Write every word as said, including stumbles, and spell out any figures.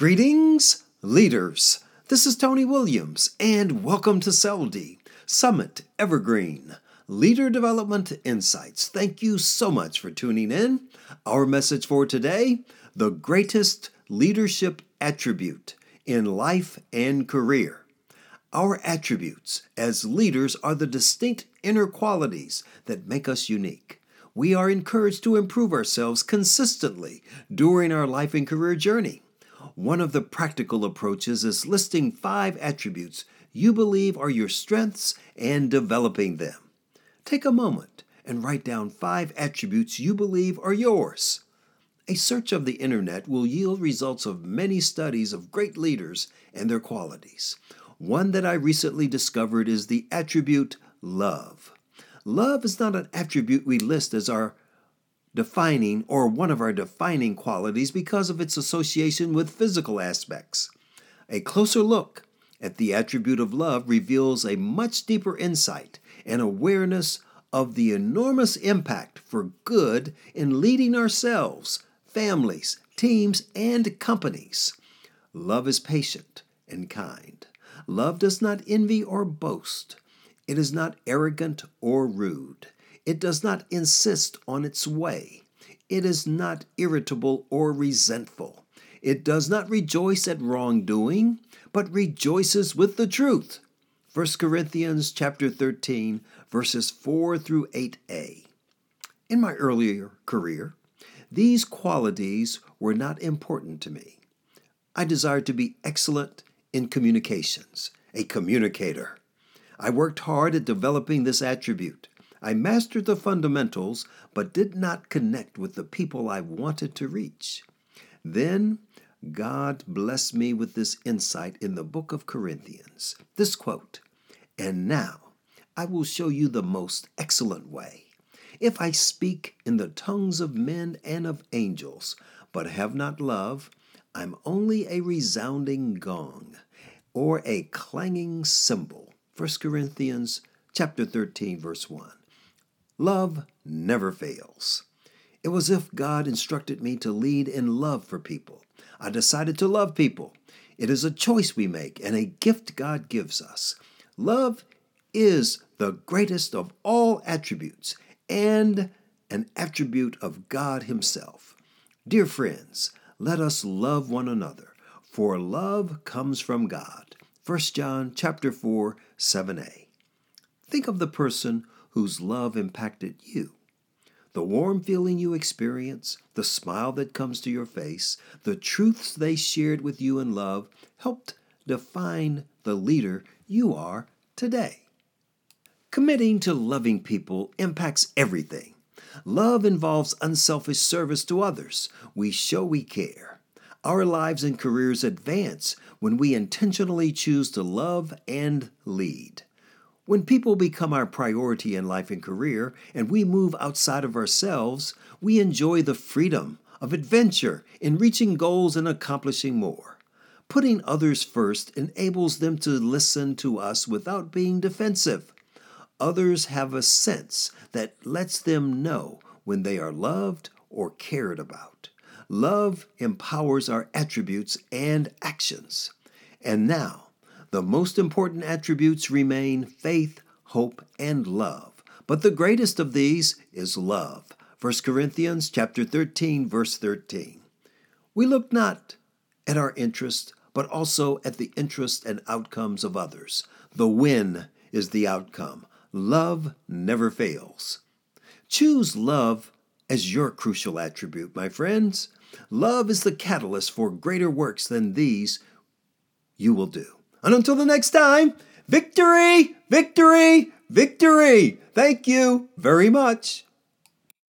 Greetings, leaders. This is Tony Williams, and welcome to S E L D, Summit Evergreen, Leader Development Insights. Thank you so much for tuning in. Our message for today, the greatest leadership attribute in life and career. Our attributes as leaders are the distinct inner qualities that make us unique. We are encouraged to improve ourselves consistently during our life and career journey. One of the practical approaches is listing five attributes you believe are your strengths and developing them. Take a moment and write down five attributes you believe are yours. A search of the internet will yield results of many studies of great leaders and their qualities. One that I recently discovered is the attribute love. Love is not an attribute we list as our defining or one of our defining qualities because of its association with physical aspects. A closer look at the attribute of love reveals a much deeper insight and awareness of the enormous impact for good in leading ourselves, families, teams, and companies. Love is patient and kind. Love does not envy or boast. It is not arrogant or rude. It does not insist on its way. It is not irritable or resentful. It does not rejoice at wrongdoing, but rejoices with the truth. First Corinthians chapter thirteen, verses four through eight a. In my earlier career, these qualities were not important to me. I desired to be excellent in communications, a communicator. I worked hard at developing this attribute. I mastered the fundamentals, but did not connect with the people I wanted to reach. Then, God blessed me with this insight in the book of Corinthians. This quote, "And now I will show you the most excellent way. If I speak in the tongues of men and of angels, but have not love, I'm only a resounding gong or a clanging cymbal." First Corinthians chapter thirteen, verse one. Love never fails. It was as if God instructed me to lead in love for people. I decided to love people. It is a choice we make and a gift God gives us. Love is the greatest of all attributes and an attribute of God Himself. Dear friends, let us love one another, for love comes from God. First John chapter four, seven a. Think of the person whose love impacted you. The warm feeling you experience, the smile that comes to your face, the truths they shared with you in love helped define the leader you are today. Committing to loving people impacts everything. Love involves unselfish service to others. We show we care. Our lives and careers advance when we intentionally choose to love and lead. When people become our priority in life and career, and we move outside of ourselves, we enjoy the freedom of adventure in reaching goals and accomplishing more. Putting others first enables them to listen to us without being defensive. Others have a sense that lets them know when they are loved or cared about. Love empowers our attributes and actions. And now, the most important attributes remain faith, hope, and love. But the greatest of these is love. First Corinthians chapter thirteen, verse thirteen. We look not at our interest, but also at the interest and outcomes of others. The win is the outcome. Love never fails. Choose love as your crucial attribute, my friends. Love is the catalyst for greater works than these you will do. And until the next time, victory, victory, victory. Thank you very much.